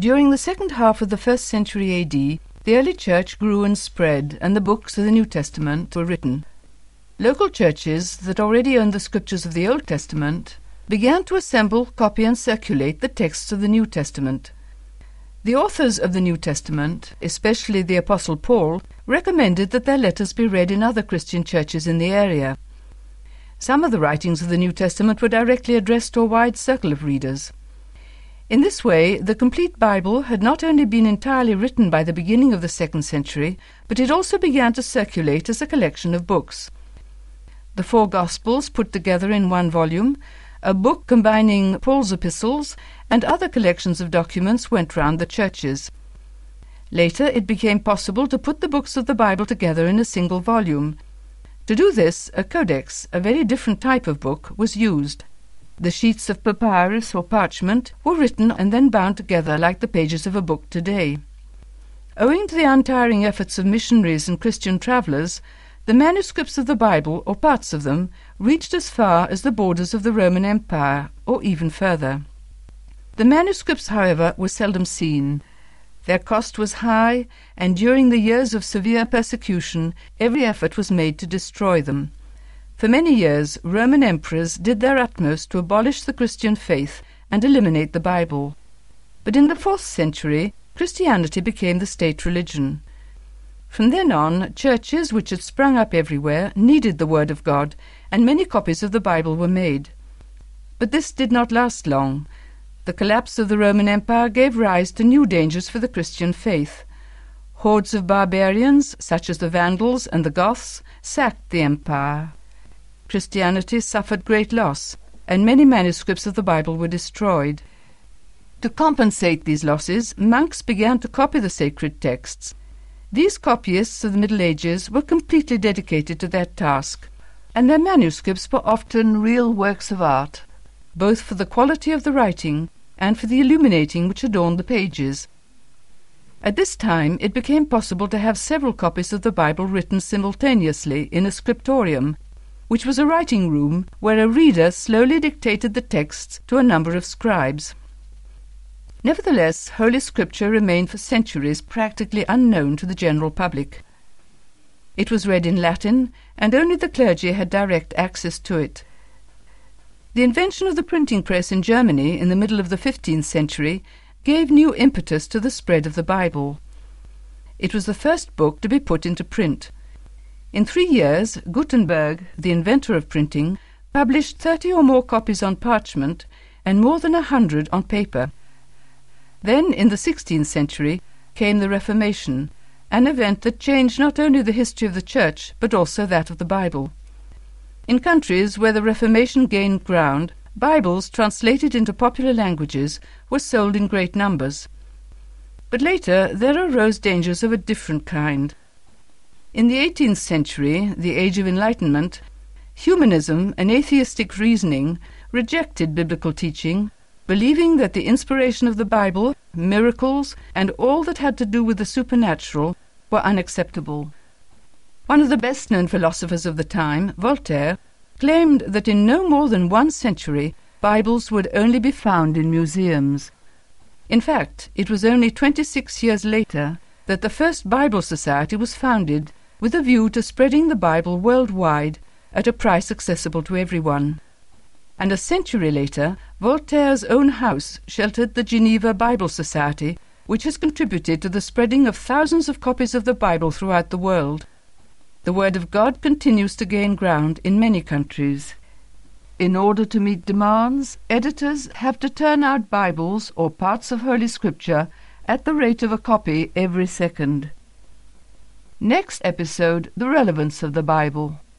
During the second half of the 1st century AD, the early church grew and spread, and the books of the New Testament were written. Local churches that already owned the scriptures of the Old Testament began to assemble, copy and circulate the texts of the New Testament. The authors of the New Testament, especially the Apostle Paul, recommended that their letters be read in other Christian churches in the area. Some of the writings of the New Testament were directly addressed to a wide circle of readers. In this way, the complete Bible had not only been entirely written by the beginning of the 2nd century, but it also began to circulate as a collection of books. The 4 Gospels put together in one volume, a book combining Paul's epistles and other collections of documents went round the churches. Later it became possible to put the books of the Bible together in a single volume. To do this, a codex, a very different type of book, was used. The sheets of papyrus or parchment were written and then bound together like the pages of a book today. Owing to the untiring efforts of missionaries and Christian travellers, the manuscripts of the Bible, or parts of them, reached as far as the borders of the Roman Empire, or even further. The manuscripts, however, were seldom seen. Their cost was high, and during the years of severe persecution, every effort was made to destroy them. For many years, Roman emperors did their utmost to abolish the Christian faith and eliminate the Bible. But in the 4th century, Christianity became the state religion. From then on, churches which had sprung up everywhere needed the Word of God, and many copies of the Bible were made. But this did not last long. The collapse of the Roman Empire gave rise to new dangers for the Christian faith. Hordes of barbarians, such as the Vandals and the Goths, sacked the empire. Christianity suffered great loss, and many manuscripts of the Bible were destroyed. To compensate these losses, monks began to copy the sacred texts. These copyists of the Middle Ages were completely dedicated to their task, and their manuscripts were often real works of art, both for the quality of the writing and for the illuminating which adorned the pages. At this time it became possible to have several copies of the Bible written simultaneously in a scriptorium, which was a writing room where a reader slowly dictated the texts to a number of scribes. Nevertheless, Holy Scripture remained for centuries practically unknown to the general public. It was read in Latin, and only the clergy had direct access to it. The invention of the printing press in Germany in the middle of the 15th century gave new impetus to the spread of the Bible. It was the first book to be put into print. In 3 years, Gutenberg, the inventor of printing, published 30 or more copies on parchment and more than 100 on paper. Then, in the 16th century, came the Reformation, an event that changed not only the history of the Church, but also that of the Bible. In countries where the Reformation gained ground, Bibles translated into popular languages were sold in great numbers. But later there arose dangers of a different kind. In the 18th century, the Age of Enlightenment, humanism and atheistic reasoning rejected biblical teaching, believing that the inspiration of the Bible, miracles, and all that had to do with the supernatural were unacceptable. One of the best-known philosophers of the time, Voltaire, claimed that in no more than 1 century Bibles would only be found in museums. In fact, it was only 26 years later that the first Bible Society was founded with a view to spreading the Bible worldwide at a price accessible to everyone. And a century later, Voltaire's own house sheltered the Geneva Bible Society, which has contributed to the spreading of thousands of copies of the Bible throughout the world. The Word of God continues to gain ground in many countries. In order to meet demands, editors have to turn out Bibles or parts of Holy Scripture at the rate of a copy every second. Next episode, the relevance of the Bible.